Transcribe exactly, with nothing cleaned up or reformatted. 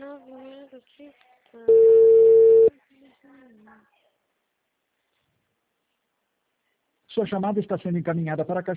Sua chamada está sendo encaminhada para a caixa